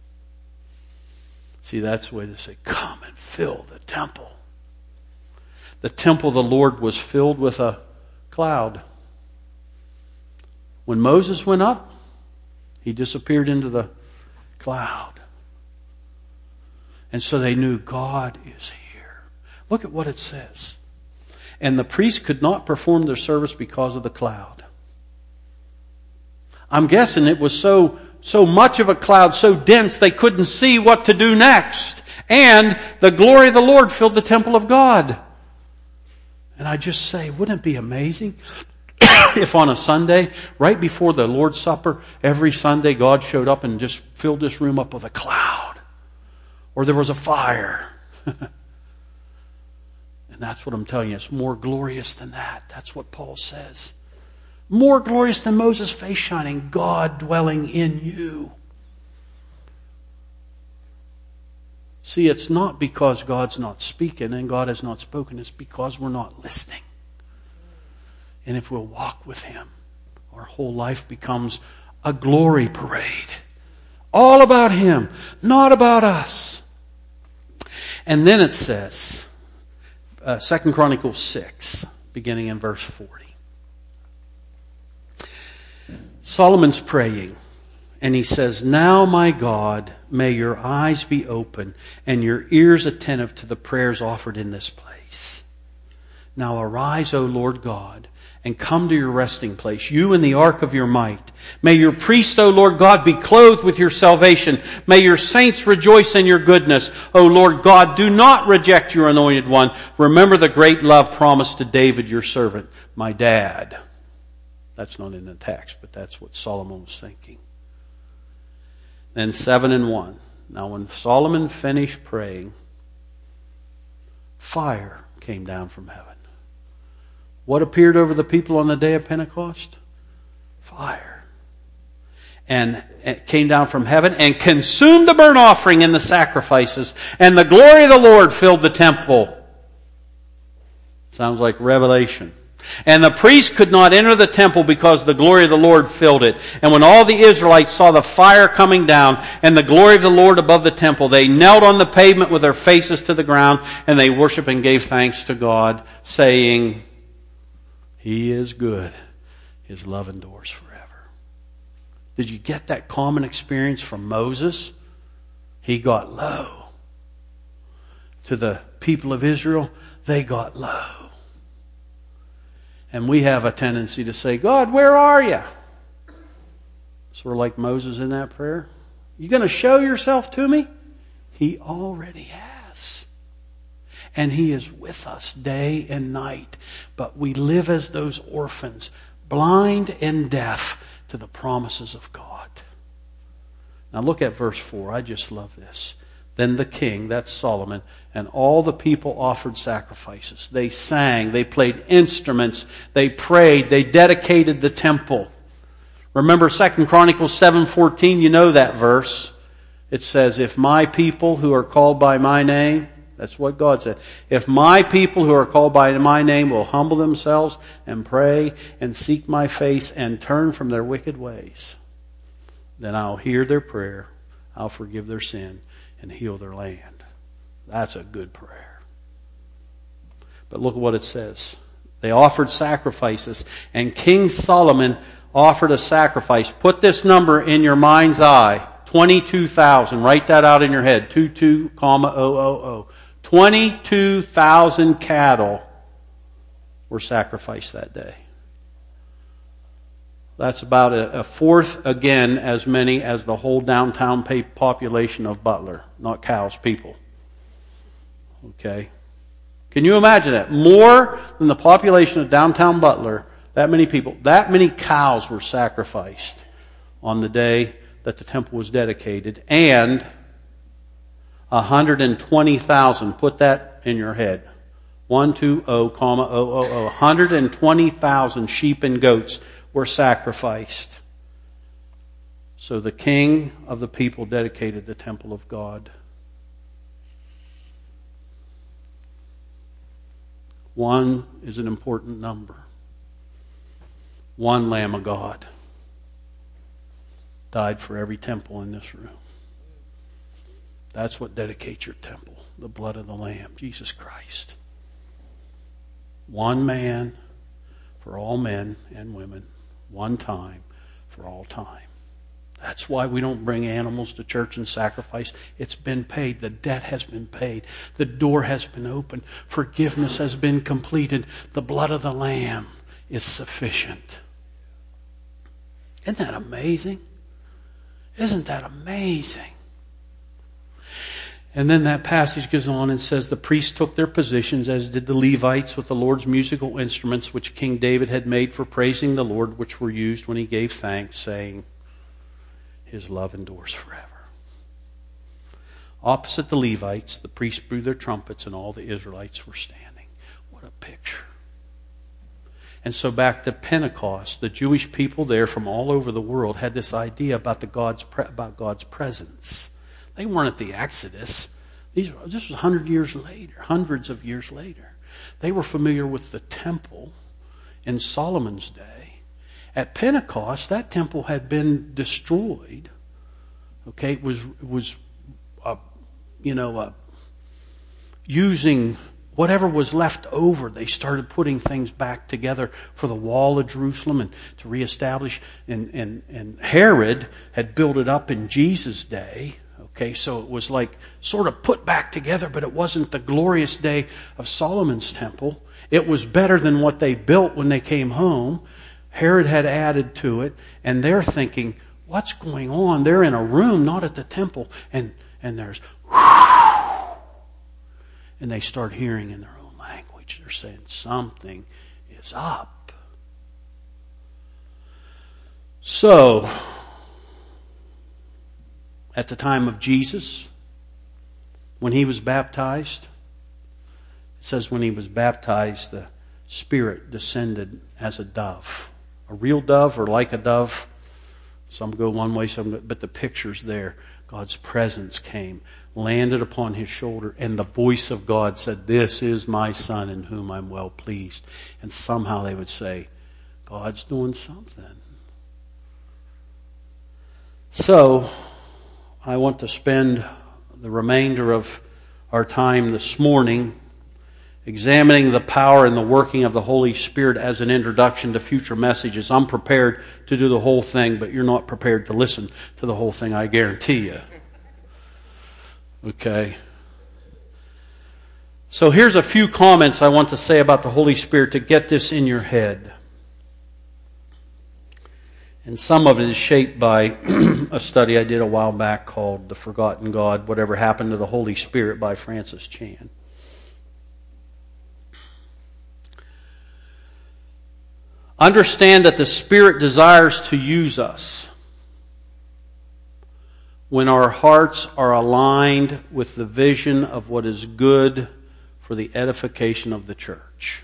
See, that's the way to say, come and fill the temple. The temple of the Lord was filled with a cloud. When Moses went up, he disappeared into the cloud. And so they knew God is here. Look at what it says. And the priests could not perform their service because of the cloud. I'm guessing it was so, so much of a cloud, so dense, they couldn't see what to do next. And the glory of the Lord filled the temple of God. And I just say, wouldn't it be amazing if on a Sunday, right before the Lord's Supper, every Sunday God showed up and just filled this room up with a cloud? Or there was a fire. And that's what I'm telling you. It's more glorious than that. That's what Paul says. More glorious than Moses' face shining, God dwelling in you. See, it's not because God's not speaking and God has not spoken. It's because we're not listening. And if we'll walk with Him, our whole life becomes a glory parade. All about Him, not about us. And then it says, uh, Second Chronicles six, beginning in verse forty. Solomon's praying. And he says, now, my God, may your eyes be open and your ears attentive to the prayers offered in this place. Now arise, O Lord God, and come to your resting place, you and the ark of your might. May your priests, O Lord God, be clothed with your salvation. May your saints rejoice in your goodness. O Lord God, do not reject your anointed one. Remember the great love promised to David, your servant, my dad. That's not in the text, but that's what Solomon was thinking. Then seven and one. Now when Solomon finished praying, fire came down from heaven. What appeared over the people on the day of Pentecost? Fire. And it came down from heaven and consumed the burnt offering and the sacrifices. And the glory of the Lord filled the temple. Sounds like Revelation. And the priest could not enter the temple because the glory of the Lord filled it. And when all the Israelites saw the fire coming down and the glory of the Lord above the temple, they knelt on the pavement with their faces to the ground, and they worshiped and gave thanks to God, saying, He is good. His love endures forever. Did you get that common experience from Moses? He got low. To the people of Israel, they got low. And we have a tendency to say, God, where are you? Sort of like Moses in that prayer. You going to show yourself to me? He already has. And He is with us day and night. But we live as those orphans, blind and deaf to the promises of God. Now look at verse four. I just love this. Then the king, that's Solomon, and all the people offered sacrifices. They sang, they played instruments, they prayed, they dedicated the temple. Remember Second Chronicles seven fourteen, you know that verse. It says, if my people who are called by my name, that's what God said, if my people who are called by my name will humble themselves and pray and seek my face and turn from their wicked ways, then I'll hear their prayer, I'll forgive their sin, and heal their land. That's a good prayer. But look at what it says. They offered sacrifices, and King Solomon offered a sacrifice. Put this number in your mind's eye. twenty-two thousand. Write that out in your head. twenty-two thousand. twenty-two thousand cattle were sacrificed that day. That's about a, a fourth, again, as many as the whole downtown population of Butler. Not cows, people. Okay? Can you imagine that? More than the population of downtown Butler, that many people, that many cows were sacrificed on the day that the temple was dedicated. And one hundred twenty thousand, put that in your head. one two zero, comma, zero zero zero. one hundred twenty thousand sheep and goats were sacrificed. So the king of the people dedicated the temple of God. One is an important number. One Lamb of God died for every temple in this room. That's what dedicates your temple, the blood of the Lamb, Jesus Christ. One man for all men and women. One time for all time. That's why we don't bring animals to church and sacrifice. It's been paid. The debt has been paid. The door has been opened. Forgiveness has been completed. The blood of the Lamb is sufficient. Isn't that amazing? Isn't that amazing? And then that passage goes on and says, the priests took their positions, as did the Levites, with the Lord's musical instruments, which King David had made for praising the Lord, which were used when he gave thanks, saying, His love endures forever. Opposite the Levites, the priests blew their trumpets, and all the Israelites were standing. What a picture. And so back to Pentecost, the Jewish people there from all over the world had this idea about, the God's, about God's presence. They weren't at the Exodus. These, this was one hundred years later, hundreds of years later. They were familiar with the temple in Solomon's day. At Pentecost, that temple had been destroyed. Okay, it was it was, uh, you know, uh, using whatever was left over. They started putting things back together for the wall of Jerusalem and to reestablish. And and and Herod had built it up in Jesus' day. Okay, so it was like sort of put back together, but it wasn't the glorious day of Solomon's temple. It was better than what they built when they came home. Herod had added to it, and they're thinking, what's going on? They're in a room, not at the temple, and, and there's whoosh, and they start hearing in their own language. They're saying something is up. So, at the time of Jesus, when he was baptized, it says when he was baptized, the Spirit descended as a dove. A real dove or like a dove. Some go one way, some go, but the picture's there. God's presence came, landed upon his shoulder, and the voice of God said, "This is my Son in whom I'm well pleased." And somehow they would say, God's doing something. So, I want to spend the remainder of our time this morning examining the power and the working of the Holy Spirit as an introduction to future messages. I'm prepared to do the whole thing, but you're not prepared to listen to the whole thing, I guarantee you. Okay? So here's a few comments I want to say about the Holy Spirit to get this in your head. And some of it is shaped by a study I did a while back called The Forgotten God, Whatever Happened to the Holy Spirit by Francis Chan. Understand that the Spirit desires to use us when our hearts are aligned with the vision of what is good for the edification of the church.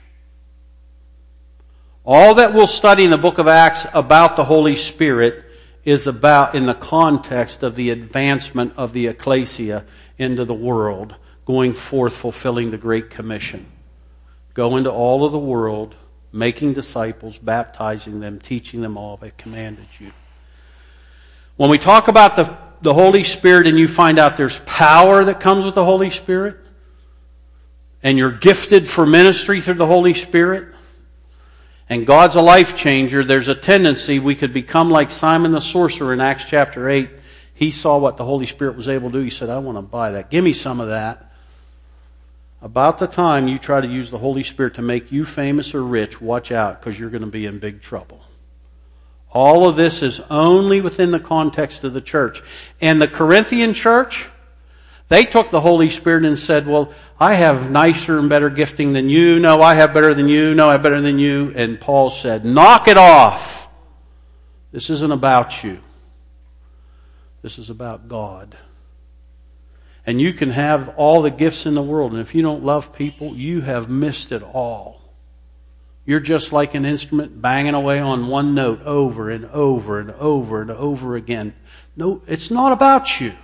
All that we'll study in the book of Acts about the Holy Spirit is about in the context of the advancement of the ecclesia into the world, going forth fulfilling the Great Commission. Go into all of the world, making disciples, baptizing them, teaching them all I commanded you. When we talk about the, the Holy Spirit and you find out there's power that comes with the Holy Spirit, and you're gifted for ministry through the Holy Spirit, and God's a life changer, there's a tendency we could become like Simon the sorcerer in Acts chapter eight. He saw what the Holy Spirit was able to do. He said, I want to buy that. Give me some of that. About the time you try to use the Holy Spirit to make you famous or rich, watch out, because you're going to be in big trouble. All of this is only within the context of the church. And the Corinthian church, they took the Holy Spirit and said, well, I have nicer and better gifting than you. No, I have better than you. No, I have better than you. And Paul said, knock it off. This isn't about you. This is about God. And you can have all the gifts in the world, and if you don't love people, you have missed it all. You're just like an instrument banging away on one note over and over and over and over again. No, it's not about you.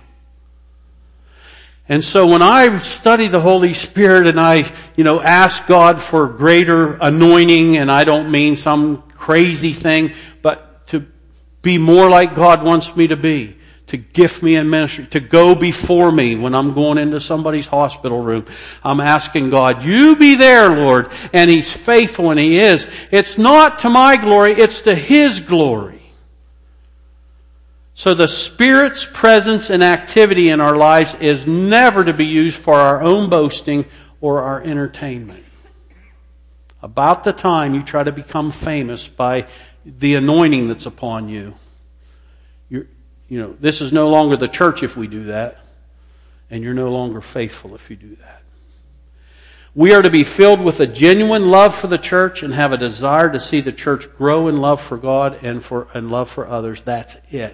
And so when I study the Holy Spirit and I, you know, ask God for greater anointing, and I don't mean some crazy thing, but to be more like God wants me to be. To gift me in ministry, to go before me when I'm going into somebody's hospital room. I'm asking God, you be there, Lord. And He's faithful, and He is. It's not to my glory, it's to His glory. So the Spirit's presence and activity in our lives is never to be used for our own boasting or our entertainment. About the time you try to become famous by the anointing that's upon you, you're You know, this is no longer the church if we do that, and you're no longer faithful if you do that. We are to be filled with a genuine love for the church and have a desire to see the church grow in love for God and for and love for others. That's it.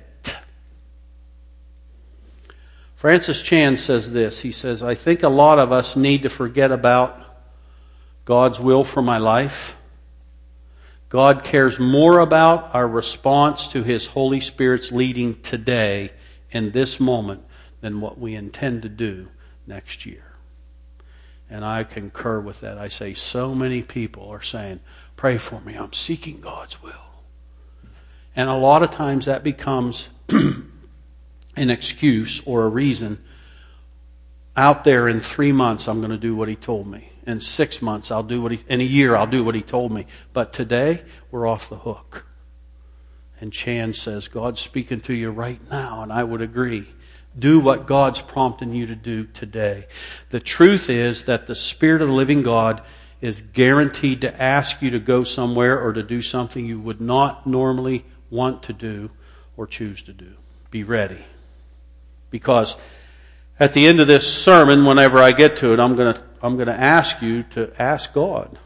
Francis Chan says this. He says, I think a lot of us need to forget about God's will for my life. God cares more about our response to His Holy Spirit's leading today, in this moment, than what we intend to do next year. And I concur with that. I say so many people are saying, pray for me, I'm seeking God's will. And a lot of times that becomes an excuse or a reason. Out there in three months I'm going to do what He told me. In six months, I'll do what he, in a year, I'll do what He told me. But today, we're off the hook. And Chan says, God's speaking to you right now, and I would agree. Do what God's prompting you to do today. The truth is that the Spirit of the living God is guaranteed to ask you to go somewhere or to do something you would not normally want to do or choose to do. Be ready. Because at the end of this sermon, whenever I get to it, I'm going to I'm going to ask you to ask God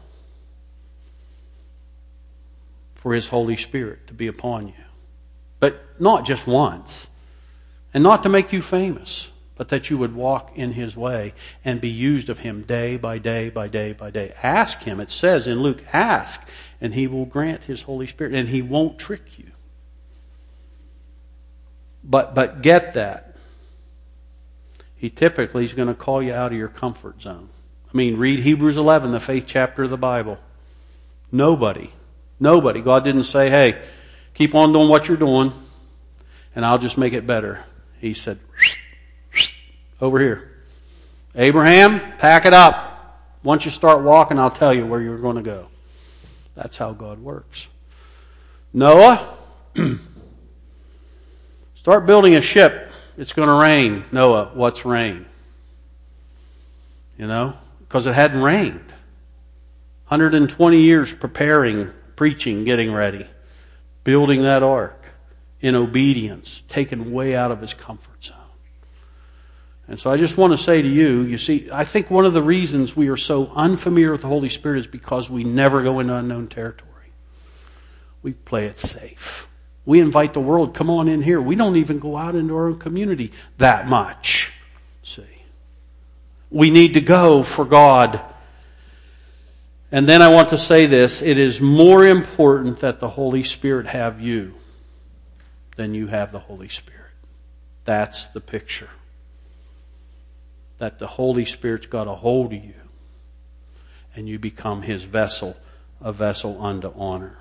for His Holy Spirit to be upon you. But not just once. And not to make you famous, but that you would walk in His way and be used of Him day by day by day by day. Ask Him. It says in Luke, ask, and He will grant His Holy Spirit, and He won't trick you. But but get that. He typically is going to call you out of your comfort zone. I mean, read Hebrews eleven, the faith chapter of the Bible. Nobody, nobody. God didn't say, hey, keep on doing what you're doing, and I'll just make it better. He said, over here. Abraham, pack it up. Once you start walking, I'll tell you where you're going to go. That's how God works. Noah, start building a ship. It's going to rain. Noah, what's rain? You know, because it hadn't rained. one hundred twenty years preparing, preaching, getting ready. Building that ark in obedience, taken way out of his comfort zone. And so I just want to say to you, you see, I think one of the reasons we are so unfamiliar with the Holy Spirit is because we never go into unknown territory. We play it safe. We invite the world, come on in here. We don't even go out into our own community that much. See, we need to go for God. And then I want to say this, it is more important that the Holy Spirit have you than you have the Holy Spirit. That's the picture. That the Holy Spirit's got a hold of you and you become His vessel, a vessel unto honor.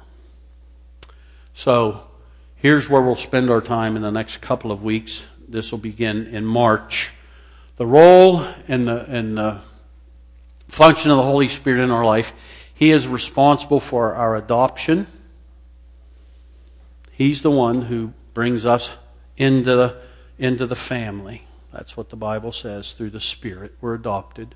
So, here's where we'll spend our time in the next couple of weeks. This will begin in March. The role and the, and the function of the Holy Spirit in our life. He is responsible for our adoption. He's the one who brings us into the, into the family. That's what the Bible says. Through the Spirit, we're adopted.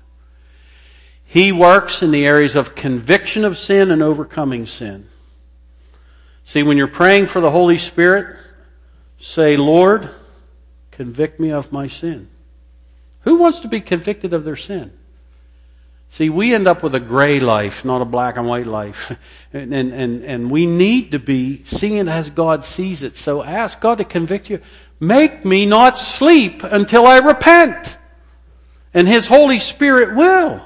He works in the areas of conviction of sin and overcoming sin. See, when you're praying for the Holy Spirit, say, Lord, convict me of my sin. Who wants to be convicted of their sin? See, we end up with a gray life, not a black and white life. And, and, and, and we need to be seeing it as God sees it. So ask God to convict you. Make me not sleep until I repent. And His Holy Spirit will.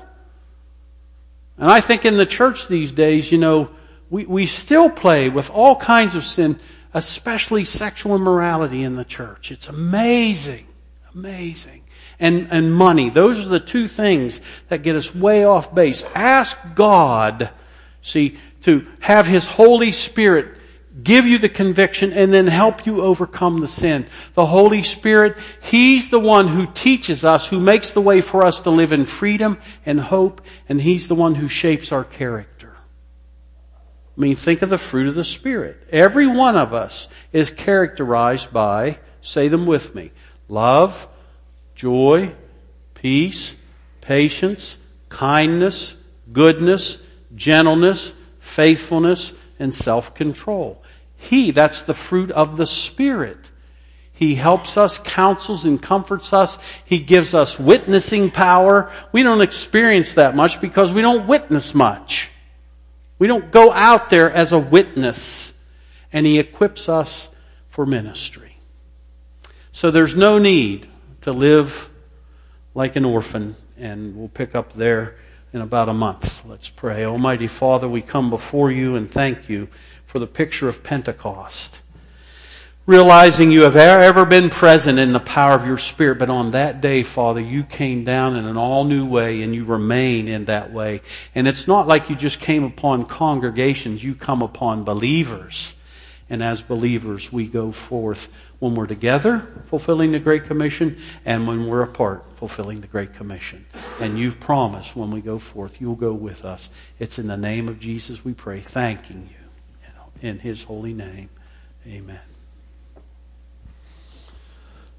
And I think in the church these days, you know, we, we still play with all kinds of sin, especially sexual immorality in the church. It's amazing. Amazing. And, and money. Those are the two things that get us way off base. Ask God, see, to have His Holy Spirit give you the conviction and then help you overcome the sin. The Holy Spirit, He's the one who teaches us, who makes the way for us to live in freedom and hope, and He's the one who shapes our character. I mean, think of the fruit of the Spirit. Every one of us is characterized by, say them with me, love, joy, peace, patience, kindness, goodness, gentleness, faithfulness, and self-control. He, that's the fruit of the Spirit. He helps us, counsels and comforts us. He gives us witnessing power. We don't experience that much because we don't witness much. We don't go out there as a witness. And He equips us for ministry. So there's no need to live like an orphan. And we'll pick up there in about a month. Let's pray. Almighty Father, we come before You and thank You for the picture of Pentecost. Realizing You have ever been present in the power of Your Spirit, but on that day, Father, You came down in an all-new way and You remain in that way. And it's not like You just came upon congregations. You come upon believers. And as believers, we go forth when we're together, fulfilling the Great Commission, and when we're apart, fulfilling the Great Commission. And You've promised when we go forth, You'll go with us. It's in the name of Jesus we pray, thanking You in His holy name. Amen.